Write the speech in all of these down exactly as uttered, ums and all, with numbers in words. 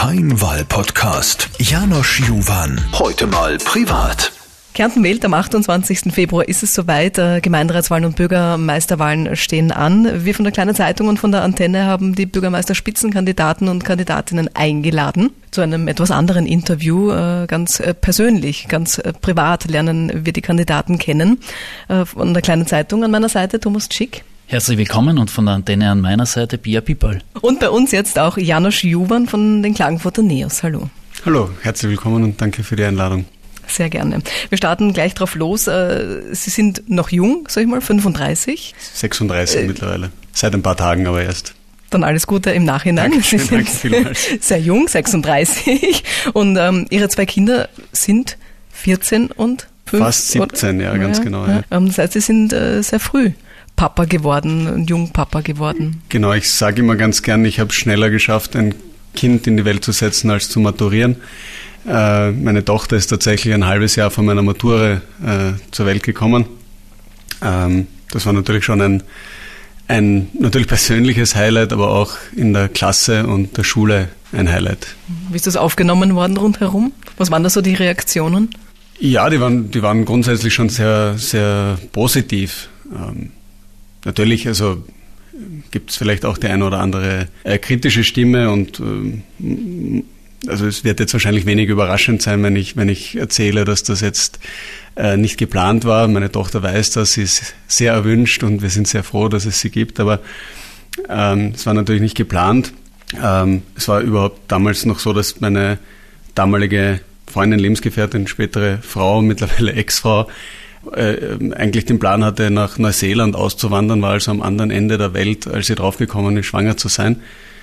Kein Wahl-Podcast. Janosch Juwan. Heute mal privat. Kärnten wählt am achtundzwanzigsten Februar ist es soweit. Gemeinderatswahlen und Bürgermeisterwahlen stehen an. Wir von der Kleinen Zeitung und von der Antenne haben die Bürgermeisterspitzenkandidaten und Kandidatinnen eingeladen zu einem etwas anderen Interview. Ganz persönlich, ganz privat lernen wir die Kandidaten kennen. Von der Kleinen Zeitung an meiner Seite Thomas Tschick. Herzlich willkommen und von der Antenne an meiner Seite Pia Pippal. Und bei uns jetzt auch Janosch Juwan von den Klagenfurter Neos. Hallo. Hallo, herzlich willkommen und danke für die Einladung. Sehr gerne. Wir starten gleich drauf los. Sie sind noch jung, sag ich mal, fünfunddreißig. sechsunddreißig äh, mittlerweile. Seit ein paar Tagen aber erst. Dann alles Gute im Nachhinein. Dankeschön, Sie sind danke vielmals. Sehr jung, sechsunddreißig. Und ähm, Ihre zwei Kinder sind vierzehn und fünf. Fast siebzehn, oder? ja, ganz ja, genau. Ja. Ja. Das heißt, Sie sind äh, sehr früh Papa geworden, Jungpapa geworden. Genau, ich sage immer ganz gern, ich habe es schneller geschafft, ein Kind in die Welt zu setzen, als zu maturieren. Äh, meine Tochter ist tatsächlich ein halbes Jahr vor meiner Matura äh, zur Welt gekommen. Ähm, das war natürlich schon ein, ein natürlich persönliches Highlight, aber auch in der Klasse und der Schule ein Highlight. Wie ist das aufgenommen worden rundherum? Was waren da so die Reaktionen? Ja, die waren, die waren grundsätzlich schon sehr, sehr positiv. Ähm, Natürlich, also gibt es vielleicht auch die eine oder andere äh, kritische Stimme und ähm, also es wird jetzt wahrscheinlich wenig überraschend sein, wenn ich, wenn ich erzähle, dass das jetzt äh, nicht geplant war. Meine Tochter weiß das, sie ist sehr erwünscht und wir sind sehr froh, dass es sie gibt, aber ähm, es war natürlich nicht geplant. Ähm, es war überhaupt damals noch so, dass meine damalige Freundin, Lebensgefährtin, spätere Frau, mittlerweile Ex-Frau, Äh, eigentlich den Plan hatte, nach Neuseeland auszuwandern, war also am anderen Ende der Welt, als sie draufgekommen ist, schwanger zu sein.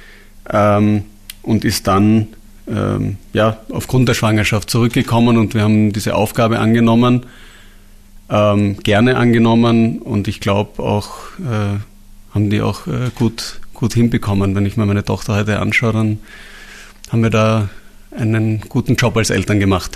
Ähm, und ist dann ähm, ja, aufgrund der Schwangerschaft zurückgekommen und wir haben diese Aufgabe angenommen, ähm, gerne angenommen und ich glaube auch, äh, haben die auch äh, gut, gut hinbekommen. Wenn ich mir meine Tochter heute anschaue, dann haben wir da einen guten Job als Eltern gemacht.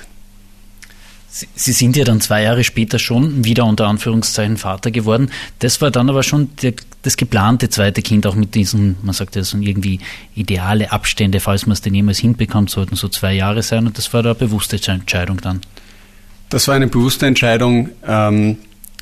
Sie sind ja dann zwei Jahre später schon wieder unter Anführungszeichen Vater geworden. Das war dann aber schon der, das geplante zweite Kind, auch mit diesen, man sagt ja so irgendwie ideale Abstände, falls man es denn jemals hinbekommt, sollten so zwei Jahre sein und das war da eine bewusste Entscheidung dann. Das war eine bewusste Entscheidung. Ähm,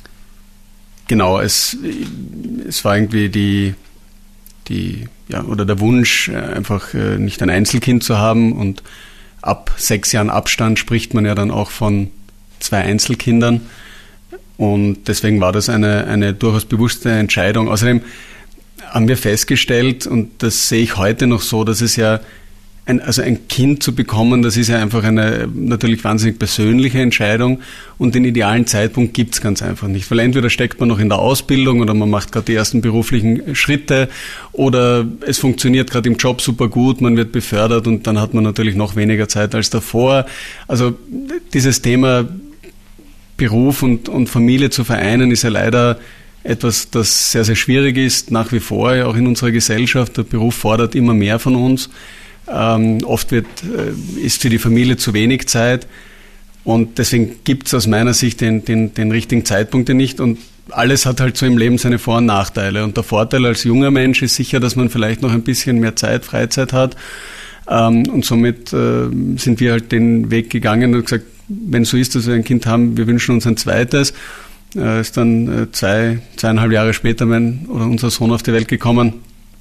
genau, es, es war irgendwie die, die, ja, oder der Wunsch, einfach nicht ein Einzelkind zu haben und ab sechs Jahren Abstand spricht man ja dann auch von zwei Einzelkindern und deswegen war das eine, eine durchaus bewusste Entscheidung. Außerdem haben wir festgestellt, und das sehe ich heute noch so, dass es ja, ein, also ein Kind zu bekommen, das ist ja einfach eine natürlich wahnsinnig persönliche Entscheidung und den idealen Zeitpunkt gibt es ganz einfach nicht, weil entweder steckt man noch in der Ausbildung oder man macht gerade die ersten beruflichen Schritte oder es funktioniert gerade im Job super gut, man wird befördert und dann hat man natürlich noch weniger Zeit als davor. Also dieses Thema Beruf und, und Familie zu vereinen ist ja leider etwas, das sehr, sehr schwierig ist, nach wie vor, ja auch in unserer Gesellschaft. Der Beruf fordert immer mehr von uns. Ähm, oft wird, äh, ist für die Familie zu wenig Zeit und deswegen gibt es aus meiner Sicht den, den, den richtigen Zeitpunkt nicht und alles hat halt so im Leben seine Vor- und Nachteile und der Vorteil als junger Mensch ist sicher, dass man vielleicht noch ein bisschen mehr Zeit, Freizeit hat ähm, und somit äh, sind wir halt den Weg gegangen und gesagt, wenn so ist, dass wir ein Kind haben, wir wünschen uns ein zweites. Äh, ist dann äh, zwei, zweieinhalb Jahre später mein oder unser Sohn auf die Welt gekommen,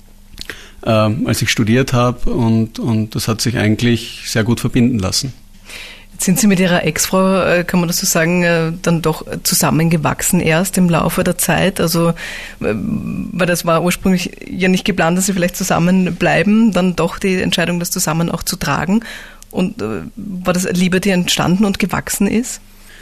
Ähm, als ich studiert habe und, und das hat sich eigentlich sehr gut verbinden lassen. Jetzt sind Sie mit Ihrer Ex-Frau, kann man das so sagen, dann doch zusammengewachsen erst im Laufe der Zeit, also weil das war ursprünglich ja nicht geplant, dass Sie vielleicht zusammenbleiben, dann doch die Entscheidung, das zusammen auch zu tragen und war das Liebe, die entstanden und gewachsen ist?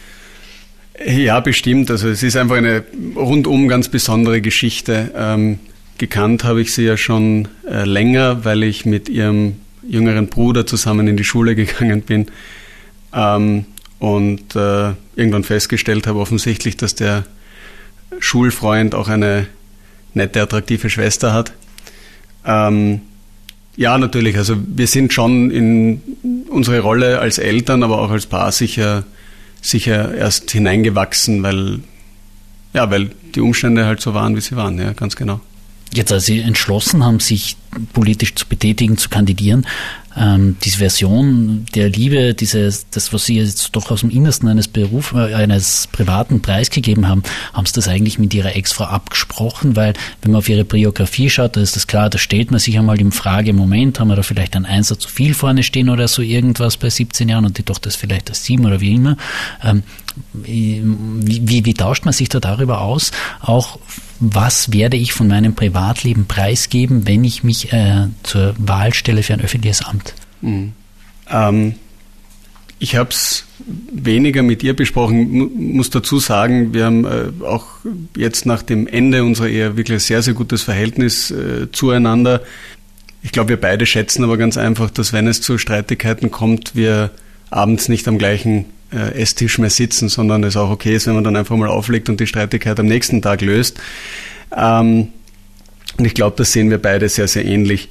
Ja, bestimmt, also es ist einfach eine rundum ganz besondere Geschichte. Ähm, Gekannt habe ich sie ja schon äh, länger, weil ich mit ihrem jüngeren Bruder zusammen in die Schule gegangen bin ähm, und äh, irgendwann festgestellt habe offensichtlich, dass der Schulfreund auch eine nette, attraktive Schwester hat. Ähm, ja, natürlich, also wir sind schon in unsere Rolle als Eltern, aber auch als Paar sicher, sicher erst hineingewachsen, weil, ja, weil die Umstände halt so waren, wie sie waren, ja, ganz genau. Jetzt, als Sie entschlossen haben, sich politisch zu betätigen, zu kandidieren, ähm, diese Version der Liebe, dieses, das, was Sie jetzt doch aus dem Innersten eines Berufs, äh, eines privaten preisgegeben haben, haben Sie das eigentlich mit Ihrer Ex-Frau abgesprochen? Weil, wenn man auf Ihre Biografie schaut, da ist das klar, da stellt man sich einmal in Frage, Moment, haben wir da vielleicht einen Einser zu viel vorne stehen oder so irgendwas bei siebzehn Jahren und die Tochter ist vielleicht das sieben oder wie immer. Ähm, wie, wie, wie tauscht man sich da darüber aus? Auch, was werde ich von meinem Privatleben preisgeben, wenn ich mich äh, zur Wahl stelle für ein öffentliches Amt? Mhm. Ähm, ich habe es weniger mit ihr besprochen, muss dazu sagen, wir haben äh, auch jetzt nach dem Ende unserer Ehe wirklich ein sehr, sehr gutes Verhältnis äh, zueinander. Ich glaube, wir beide schätzen aber ganz einfach, dass wenn es zu Streitigkeiten kommt, wir abends nicht am gleichen äh, Esstisch mehr sitzen, sondern es auch okay ist, wenn man dann einfach mal auflegt und die Streitigkeit am nächsten Tag löst. Ähm, und ich glaube, das sehen wir beide sehr, sehr ähnlich.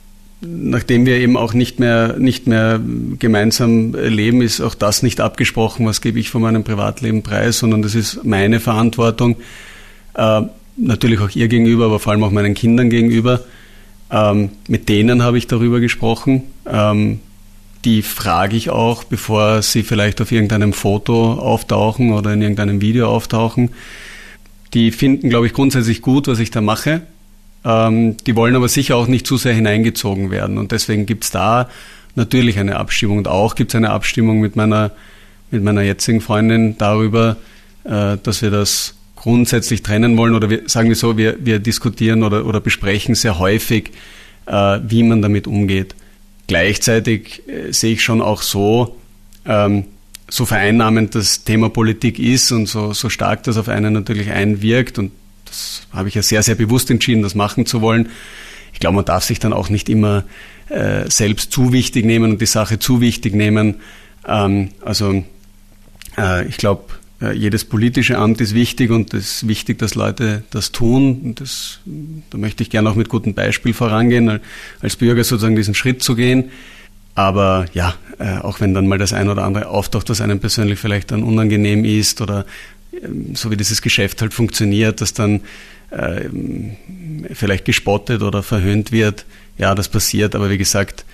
Nachdem wir eben auch nicht mehr, nicht mehr gemeinsam leben, ist auch das nicht abgesprochen, was gebe ich von meinem Privatleben preis, sondern das ist meine Verantwortung, äh, natürlich auch ihr gegenüber, aber vor allem auch meinen Kindern gegenüber. Ähm, mit denen habe ich darüber gesprochen. Ähm, die frage ich auch, bevor sie vielleicht auf irgendeinem Foto auftauchen oder in irgendeinem Video auftauchen. Die finden, glaube ich, grundsätzlich gut, was ich da mache. Ähm, die wollen aber sicher auch nicht zu sehr hineingezogen werden. Und deswegen gibt es da natürlich eine Abstimmung. Und auch gibt es eine Abstimmung mit meiner, mit meiner jetzigen Freundin darüber, äh, dass wir das grundsätzlich trennen wollen. Oder wir, sagen wir so, wir, wir diskutieren oder, oder besprechen sehr häufig, äh, wie man damit umgeht. Gleichzeitig äh, sehe ich schon auch so, ähm, so vereinnahmend das Thema Politik ist und so, so stark das auf einen natürlich einwirkt, und das habe ich ja sehr, sehr bewusst entschieden, das machen zu wollen. Ich glaube, man darf sich dann auch nicht immer äh, selbst zu wichtig nehmen und die Sache zu wichtig nehmen. Ähm, also äh, ich glaube, äh, jedes politische Amt ist wichtig und es ist wichtig, dass Leute das tun. Und das, da möchte ich gerne auch mit gutem Beispiel vorangehen, als Bürger sozusagen diesen Schritt zu gehen. Aber ja, äh, auch wenn dann mal das ein oder andere auftaucht, was einem persönlich vielleicht dann unangenehm ist oder ähm, so wie dieses Geschäft halt funktioniert, dass dann äh, vielleicht gespottet oder verhöhnt wird, ja, das passiert. Aber wie gesagt,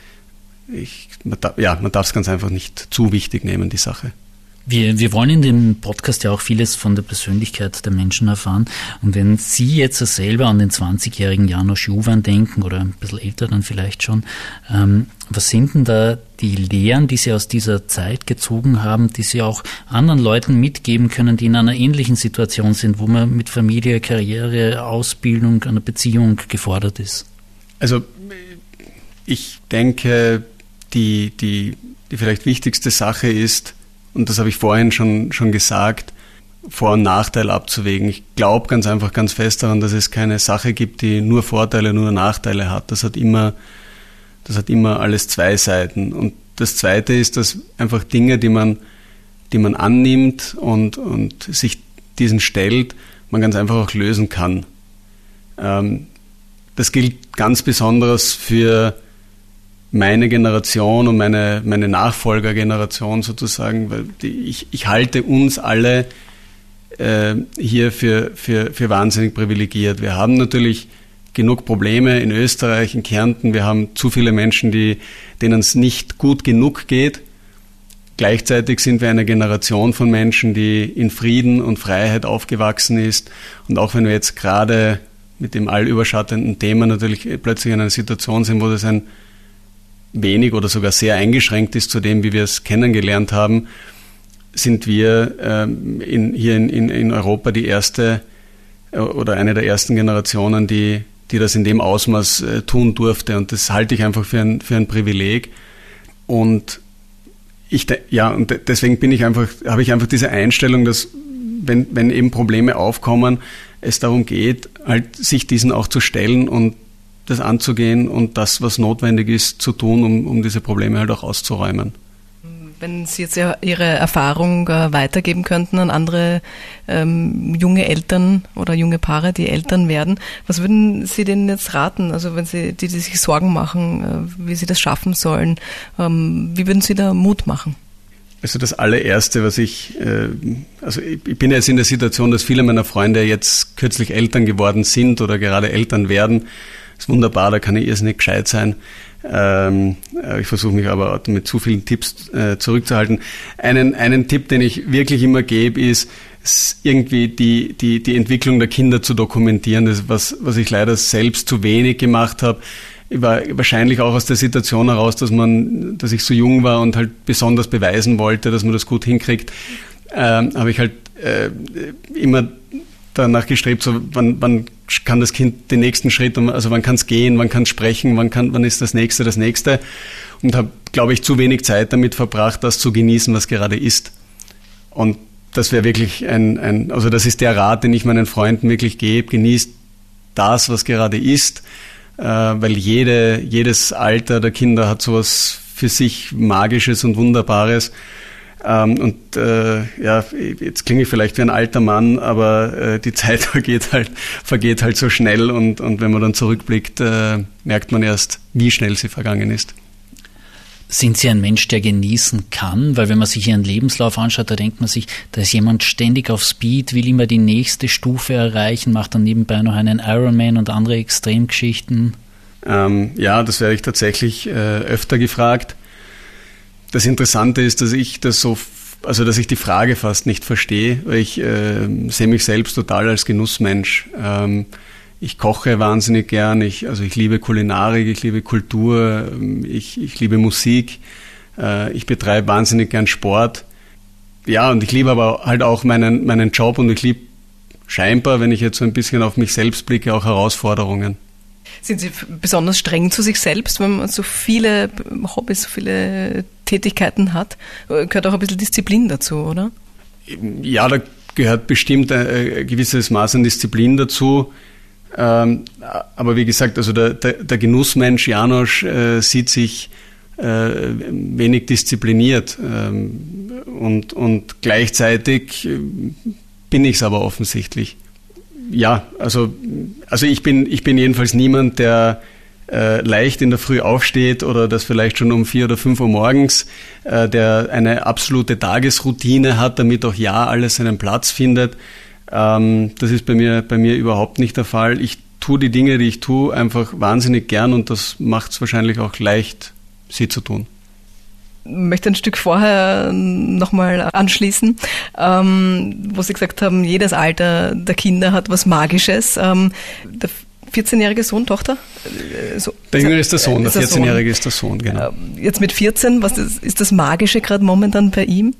ich, man, da, ja, man darf es ganz einfach nicht zu wichtig nehmen, die Sache. Wir, wir wollen in dem Podcast ja auch vieles von der Persönlichkeit der Menschen erfahren. Und wenn Sie jetzt selber an den zwanzigjährigen János Juvan denken oder ein bisschen älter dann vielleicht schon, ähm, was sind denn da die Lehren, die Sie aus dieser Zeit gezogen haben, die Sie auch anderen Leuten mitgeben können, die in einer ähnlichen Situation sind, wo man mit Familie, Karriere, Ausbildung, einer Beziehung gefordert ist? Also ich denke, die, die, die vielleicht wichtigste Sache ist, und das habe ich vorhin schon, schon gesagt, Vor- und Nachteil abzuwägen. Ich glaube ganz einfach ganz fest daran, dass es keine Sache gibt, die nur Vorteile, nur Nachteile hat. Das hat immer, das hat immer alles zwei Seiten. Und das Zweite ist, dass einfach Dinge, die man, die man annimmt und, und sich diesen stellt, man ganz einfach auch lösen kann. Ähm, das gilt ganz besonders für meine Generation und meine, meine Nachfolgergeneration sozusagen, weil die, ich, ich halte uns alle äh, hier für, für, für wahnsinnig privilegiert. Wir haben natürlich genug Probleme in Österreich, in Kärnten. Wir haben zu viele Menschen, die, denen es nicht gut genug geht. Gleichzeitig sind wir eine Generation von Menschen, die in Frieden und Freiheit aufgewachsen ist. Und auch wenn wir jetzt gerade mit dem allüberschattenden Thema natürlich plötzlich in einer Situation sind, wo das ein wenig oder sogar sehr eingeschränkt ist zu dem, wie wir es kennengelernt haben, sind wir ähm, in, hier in, in, in Europa die erste äh, oder eine der ersten Generationen, die, die das in dem Ausmaß äh, tun durfte. Und das halte ich einfach für ein, für ein Privileg. Und ich, ja, und deswegen bin ich einfach, habe ich einfach diese Einstellung, dass wenn, wenn eben Probleme aufkommen, es darum geht, halt sich diesen auch zu stellen und das anzugehen und das, was notwendig ist, zu tun, um, um diese Probleme halt auch auszuräumen. Wenn Sie jetzt Ihre Erfahrung äh, weitergeben könnten an andere ähm, junge Eltern oder junge Paare, die Eltern werden, was würden Sie denen jetzt raten? Also wenn Sie, die, die sich Sorgen machen, äh, wie sie das schaffen sollen, ähm, wie würden Sie da Mut machen? Also das allererste, was ich, äh, also ich, ich bin jetzt in der Situation, dass viele meiner Freunde jetzt kürzlich Eltern geworden sind oder gerade Eltern werden. Das ist wunderbar, da kann ich irrsinnig gescheit sein. Ähm, ich versuche mich aber mit zu vielen Tipps äh, zurückzuhalten. Einen, einen Tipp, den ich wirklich immer gebe, ist, irgendwie die, die, die Entwicklung der Kinder zu dokumentieren. Das ist was, was ich leider selbst zu wenig gemacht habe. Ich war wahrscheinlich auch aus der Situation heraus, dass man, dass ich so jung war und halt besonders beweisen wollte, dass man das gut hinkriegt, ähm, habe ich halt äh, immer danach gestrebt, so wann, wann kann das Kind den nächsten Schritt, also wann kann es gehen, wann kann es sprechen, wann kann, wann ist das nächste, das nächste, und habe, glaube ich, zu wenig Zeit damit verbracht, das zu genießen, was gerade ist. Und das wäre wirklich ein, ein, also das ist der Rat, den ich meinen Freunden wirklich gebe: Genießt das, was gerade ist. Weil jede, jedes Alter der Kinder hat sowas für sich Magisches und Wunderbares. Und äh, ja, jetzt klinge ich vielleicht wie ein alter Mann, aber äh, die Zeit vergeht halt, vergeht halt so schnell, und, und wenn man dann zurückblickt, äh, merkt man erst, wie schnell sie vergangen ist. Sind Sie ein Mensch, der genießen kann? Weil wenn man sich Ihren Lebenslauf anschaut, da denkt man sich, da ist jemand ständig auf Speed, will immer die nächste Stufe erreichen, macht dann nebenbei noch einen Ironman und andere Extremgeschichten. Ähm, ja, das werde ich tatsächlich äh, öfter gefragt. Das Interessante ist, dass ich das so, also dass ich die Frage fast nicht verstehe, weil ich äh, sehe mich selbst total als Genussmensch. Ähm, Ich koche wahnsinnig gern, ich, also ich liebe Kulinarik, ich liebe Kultur, ich, ich liebe Musik, äh, ich betreibe wahnsinnig gern Sport. Ja, und ich liebe aber halt auch meinen, meinen Job, und ich liebe scheinbar, wenn ich jetzt so ein bisschen auf mich selbst blicke, auch Herausforderungen. Sind Sie besonders streng zu sich selbst, wenn man so viele Hobbys, so viele Tätigkeiten hat? Gehört auch ein bisschen Disziplin dazu, oder? Ja, da gehört bestimmt ein, ein gewisses Maß an Disziplin dazu. Ähm, aber wie gesagt, also der, der, der Genussmensch János äh, sieht sich äh, wenig diszipliniert, ähm, und, und gleichzeitig äh, bin ich es aber offensichtlich. Ja, also, also ich bin, ich bin jedenfalls niemand, der äh, leicht in der Früh aufsteht oder das vielleicht schon um vier oder fünf Uhr morgens, äh, der eine absolute Tagesroutine hat, damit auch ja alles seinen Platz findet. Das ist bei mir, bei mir überhaupt nicht der Fall. Ich tue die Dinge, die ich tue, einfach wahnsinnig gern, und das macht es wahrscheinlich auch leicht, sie zu tun. Ich möchte ein Stück vorher nochmal anschließen, ähm, wo Sie gesagt haben, jedes Alter der Kinder hat was Magisches. Ähm, der vierzehnjährige Sohn, Tochter? So, der Jüngere ist der Sohn, der vierzehnjährige ist der Sohn, genau. Jetzt mit vierzehn, was ist, ist das Magische gerade momentan bei ihm?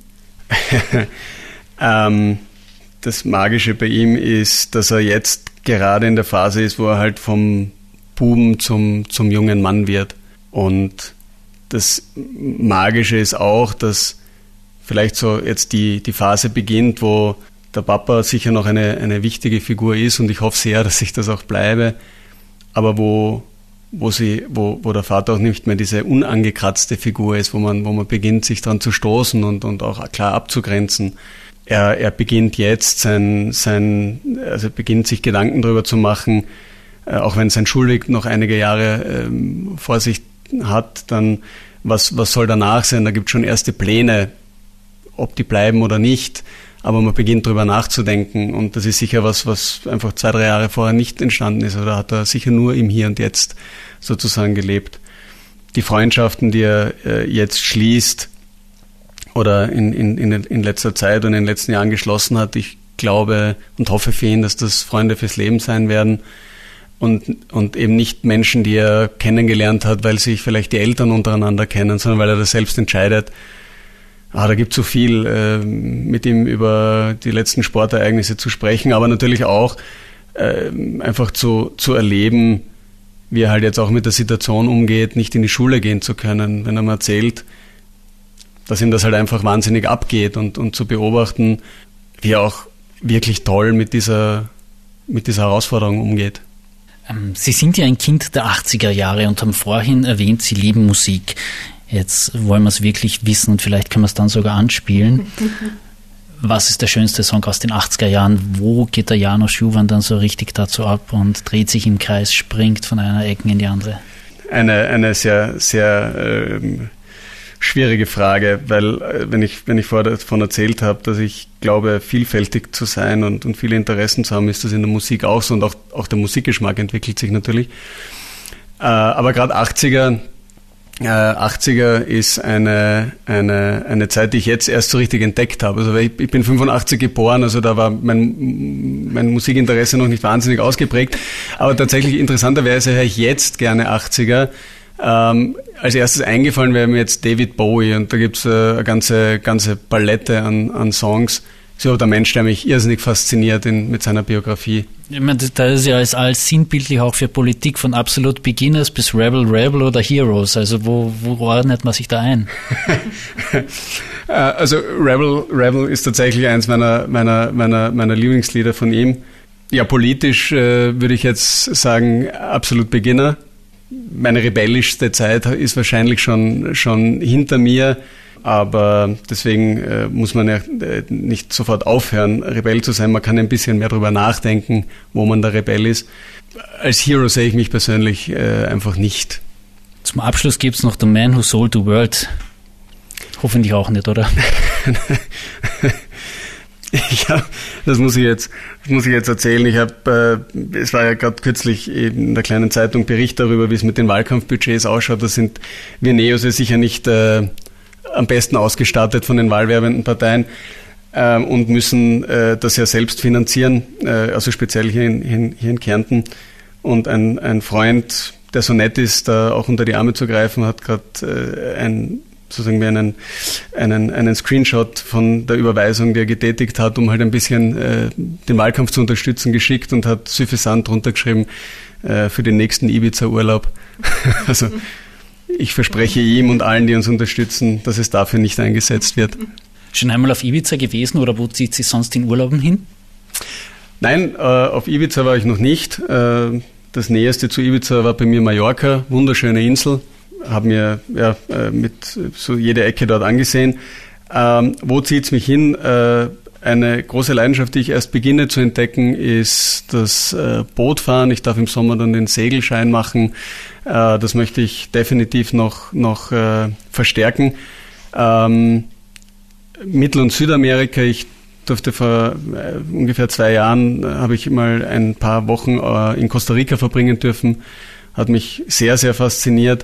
ähm... Das Magische bei ihm ist, dass er jetzt gerade in der Phase ist, wo er halt vom Buben zum, zum jungen Mann wird. Und das Magische ist auch, dass vielleicht so jetzt die, die Phase beginnt, wo der Papa sicher noch eine, eine wichtige Figur ist, und ich hoffe sehr, dass ich das auch bleibe, aber wo, wo, sie, wo, wo der Vater auch nicht mehr diese unangekratzte Figur ist, wo man, wo man beginnt, sich dran zu stoßen und, und auch klar abzugrenzen. Er, er beginnt jetzt sein, sein, also beginnt sich Gedanken darüber zu machen, äh, auch wenn sein Schulweg noch einige Jahre ähm, vor sich hat, dann was, was soll danach sein? Da gibt es schon erste Pläne, ob die bleiben oder nicht, aber man beginnt darüber nachzudenken, und das ist sicher was, was einfach zwei, drei Jahre vorher nicht entstanden ist, oder hat er sicher nur im Hier und Jetzt sozusagen gelebt. Die Freundschaften, die er äh, jetzt schließt, oder in, in, in letzter Zeit und in den letzten Jahren geschlossen hat. Ich glaube und hoffe für ihn, dass das Freunde fürs Leben sein werden, und, und eben nicht Menschen, die er kennengelernt hat, weil sich vielleicht die Eltern untereinander kennen, sondern weil er das selbst entscheidet. Ah, da gibt es so viel, äh, mit ihm über die letzten Sportereignisse zu sprechen, aber natürlich auch äh, einfach zu, zu erleben, wie er halt jetzt auch mit der Situation umgeht, nicht in die Schule gehen zu können, wenn er mir erzählt, dass ihm das halt einfach wahnsinnig abgeht, und, und zu beobachten, wie er auch wirklich toll mit dieser, mit dieser Herausforderung umgeht. Sie sind ja ein Kind der achtziger Jahre und haben vorhin erwähnt, Sie lieben Musik. Jetzt wollen wir es wirklich wissen, und vielleicht können wir es dann sogar anspielen. Was ist der schönste Song aus den achtziger Jahren? Wo geht der János Juvan dann so richtig dazu ab und dreht sich im Kreis, springt von einer Ecke in die andere? Eine, eine sehr, sehr... Ähm schwierige Frage, weil wenn ich, wenn ich vorher davon erzählt habe, dass ich glaube, vielfältig zu sein und, und viele Interessen zu haben, ist das in der Musik auch so und auch, auch der Musikgeschmack entwickelt sich natürlich. Äh, aber gerade achtziger, äh, achtziger ist eine, eine, eine Zeit, die ich jetzt erst so richtig entdeckt habe. Also ich, ich bin fünfundachtzig geboren, also da war mein, mein Musikinteresse noch nicht wahnsinnig ausgeprägt. Aber tatsächlich interessanterweise höre ich jetzt gerne achtziger. Ähm, als erstes eingefallen wäre mir jetzt David Bowie und da gibt's äh, eine ganze, ganze Palette an, an Songs. So der Mensch, der mich irrsinnig fasziniert in, mit seiner Biografie. Ich meine, das ist ja als, als sinnbildlich auch für Politik von absolut Beginners bis Rebel Rebel oder Heroes. Also wo, wo ordnet man sich da ein? Also Rebel Rebel ist tatsächlich eins meiner, meiner, meiner, meiner Lieblingslieder von ihm. Ja, politisch äh, würde ich jetzt sagen, absolut Beginner. Meine rebellischste Zeit ist wahrscheinlich schon, schon hinter mir. Aber deswegen äh, muss man ja äh, nicht sofort aufhören, Rebell zu sein. Man kann ein bisschen mehr darüber nachdenken, wo man der Rebell ist. Als Hero sehe ich mich persönlich äh, einfach nicht. Zum Abschluss gibt es noch The Man Who Sold the World. Hoffentlich auch nicht, oder? Ja, das muss ich jetzt, das muss ich jetzt erzählen. Ich habe, äh, es war ja gerade kürzlich in der kleinen Zeitung Bericht darüber, wie es mit den Wahlkampfbudgets ausschaut. Das sind wir Neos ja sicher nicht äh, am besten ausgestattet von den wahlwerbenden Parteien äh, und müssen äh, das ja selbst finanzieren, äh, also speziell hier in, in, hier in Kärnten. Und ein, ein Freund, der so nett ist, da auch unter die Arme zu greifen, hat gerade äh, ein, sozusagen einen, einen, einen Screenshot von der Überweisung, die er getätigt hat, um halt ein bisschen äh, den Wahlkampf zu unterstützen, geschickt und hat suffisant drunter geschrieben äh, für den nächsten Ibiza-Urlaub. Also ich verspreche ihm und allen, die uns unterstützen, dass es dafür nicht eingesetzt wird. Schon einmal auf Ibiza gewesen oder wo zieht sie sonst in Urlauben hin? Nein, äh, auf Ibiza war ich noch nicht. Äh, das Näheste zu Ibiza war bei mir Mallorca, wunderschöne Insel. Habe mir ja, äh, mit so jede Ecke dort angesehen. Ähm, wo zieht es mich hin? Äh, eine große Leidenschaft, die ich erst beginne zu entdecken, ist das äh, Bootfahren. Ich darf im Sommer dann den Segelschein machen. Äh, das möchte ich definitiv noch, noch äh, verstärken. Ähm, Mittel- und Südamerika, ich durfte vor äh, ungefähr zwei Jahren, äh, habe ich mal ein paar Wochen äh, in Costa Rica verbringen dürfen. Hat mich sehr, sehr fasziniert.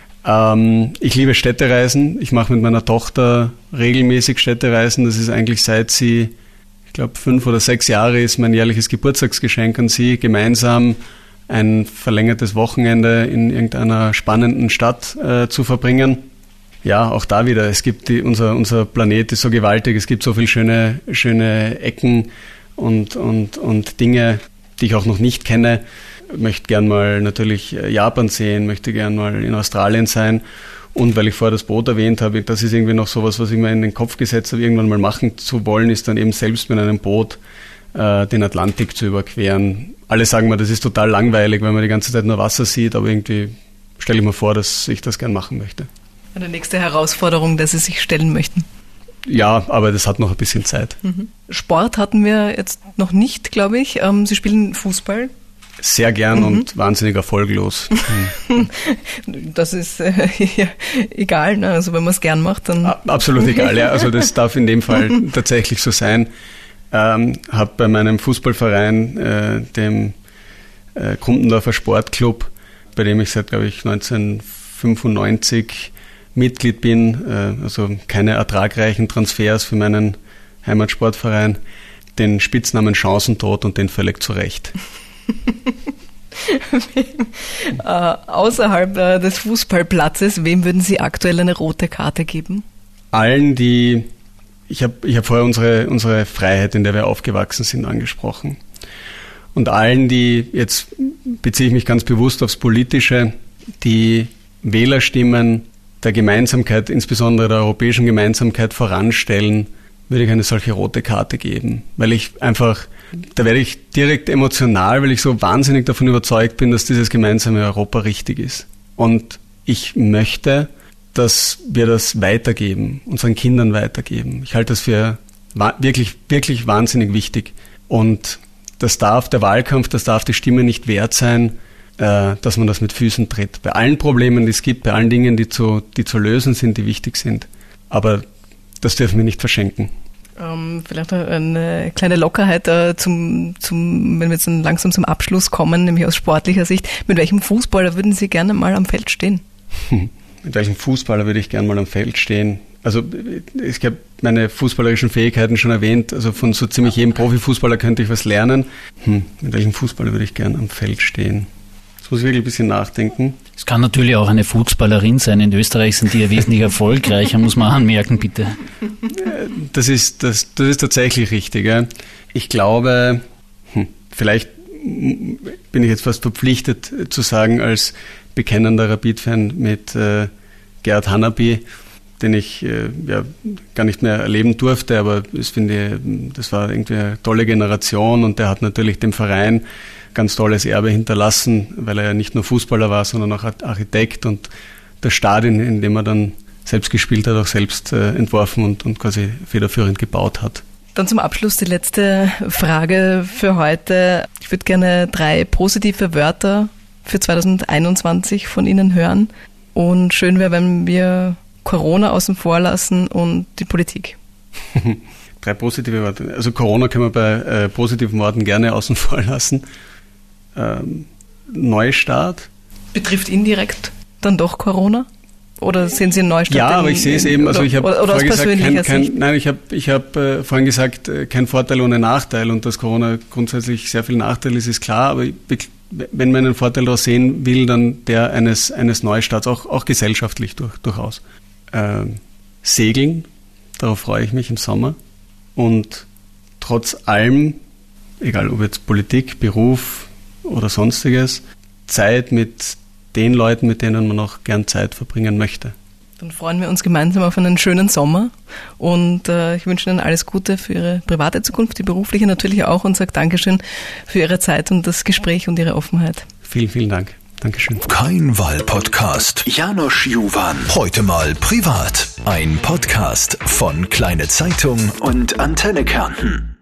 Ähm, ich liebe Städtereisen. Ich mache mit meiner Tochter regelmäßig Städtereisen. Das ist eigentlich seit sie, ich glaube, fünf oder sechs Jahre ist, mein jährliches Geburtstagsgeschenk an sie, gemeinsam ein verlängertes Wochenende in irgendeiner spannenden Stadt äh, zu verbringen. Ja, auch da wieder, es gibt die, unser, unser Planet ist so gewaltig, es gibt so viele schöne, schöne Ecken und, und, und Dinge, die ich auch noch nicht kenne. Ich möchte gern mal natürlich Japan sehen, möchte gern mal in Australien sein. Und weil ich vorher das Boot erwähnt habe, das ist irgendwie noch sowas, was ich mir in den Kopf gesetzt habe, irgendwann mal machen zu wollen, ist dann eben selbst mit einem Boot äh, den Atlantik zu überqueren. Alle sagen mir, das ist total langweilig, weil man die ganze Zeit nur Wasser sieht, aber irgendwie stelle ich mir vor, dass ich das gern machen möchte. Eine nächste Herausforderung, dass Sie sich stellen möchten. Ja, aber das hat noch ein bisschen Zeit. Mhm. Sport hatten wir jetzt noch nicht, glaube ich. Ähm, Sie spielen Fußball. Sehr gern mhm. und wahnsinnig erfolglos. Das ist äh, ja, egal, ne? Also wenn man es gern macht, dann... Absolut egal, ja. Also das darf in dem Fall tatsächlich so sein. Ähm, habe bei meinem Fußballverein, äh, dem äh, Kumpendorfer Sportclub, bei dem ich seit, glaube ich, neunzehnhundertfünfundneunzig Mitglied bin, äh, also keine ertragreichen Transfers für meinen Heimatsportverein, den Spitznamen Chancentod und den völlig zu Recht. äh, außerhalb äh, des Fußballplatzes, wem würden Sie aktuell eine rote Karte geben? Allen, die, ich habe ich hab vorher unsere, unsere Freiheit, in der wir aufgewachsen sind, angesprochen. Und allen, die, jetzt beziehe ich mich ganz bewusst aufs Politische, die Wählerstimmen der Gemeinsamkeit, insbesondere der europäischen Gemeinsamkeit voranstellen, würde ich eine solche rote Karte geben. Weil ich einfach, da werde ich direkt emotional, weil ich so wahnsinnig davon überzeugt bin, dass dieses gemeinsame Europa richtig ist. Und ich möchte, dass wir das weitergeben, unseren Kindern weitergeben. Ich halte das für wirklich, wirklich wahnsinnig wichtig. Und das darf der Wahlkampf, das darf die Stimme nicht wert sein, äh, dass man das mit Füßen tritt. Bei allen Problemen, die es gibt, bei allen Dingen, die zu, die zu lösen sind, die wichtig sind. Aber das dürfen wir nicht verschenken. Ähm, vielleicht eine kleine Lockerheit äh, zum, zum, wenn wir jetzt langsam zum Abschluss kommen, nämlich aus sportlicher Sicht. Mit welchem Fußballer würden Sie gerne mal am Feld stehen? Hm. Mit welchem Fußballer würde ich gerne mal am Feld stehen? Also ich habe meine fußballerischen Fähigkeiten schon erwähnt. Also von so ziemlich jedem Profifußballer könnte ich was lernen. Hm. Mit welchem Fußballer würde ich gerne am Feld stehen? Das muss ich wirklich ein bisschen nachdenken. Es kann natürlich auch eine Fußballerin sein. In Österreich sind die ja wesentlich erfolgreicher, muss man anmerken, bitte. Das ist, das, das ist tatsächlich richtig. Ja. Ich glaube, hm, vielleicht bin ich jetzt fast verpflichtet zu sagen, als bekennender Rapid-Fan mit äh, Gerhard Hanapi, den ich äh, ja, gar nicht mehr erleben durfte, aber ich finde, das war irgendwie eine tolle Generation und der hat natürlich dem Verein ganz tolles Erbe hinterlassen, weil er ja nicht nur Fußballer war, sondern auch Architekt und das Stadion, in dem er dann selbst gespielt hat, auch selbst äh, entworfen und, und quasi federführend gebaut hat. Dann zum Abschluss die letzte Frage für heute. Ich würde gerne drei positive Wörter für zwanzig einundzwanzig von Ihnen hören und schön wäre, wenn wir Corona außen vor lassen und die Politik. Drei positive Worte. Also Corona können wir bei äh, positiven Worten gerne außen vor lassen. Ähm, Neustart. Betrifft indirekt dann doch Corona? Oder sehen Sie einen Neustart? Ja, in, aber ich sehe es eben, also ich habe vorhin gesagt, kein, kein, nein, ich habe ich hab, äh, vorhin gesagt, äh, kein Vorteil ohne Nachteil und dass Corona grundsätzlich sehr viel Nachteil ist, ist klar, aber ich, wenn man einen Vorteil daraus sehen will, dann der eines, eines Neustarts, auch, auch gesellschaftlich durch, durchaus. Ähm, Segeln, darauf freue ich mich im Sommer und trotz allem, egal ob jetzt Politik, Beruf oder sonstiges, Zeit mit den Leuten, mit denen man auch gern Zeit verbringen möchte. Dann freuen wir uns gemeinsam auf einen schönen Sommer und äh, ich wünsche Ihnen alles Gute für Ihre private Zukunft, die berufliche natürlich auch und sage Dankeschön für Ihre Zeit und das Gespräch und Ihre Offenheit. Vielen, vielen Dank. Dankeschön. Kein Wahl-Podcast. János Juvan. Heute mal privat. Ein Podcast von Kleine Zeitung und Antenne Kärnten.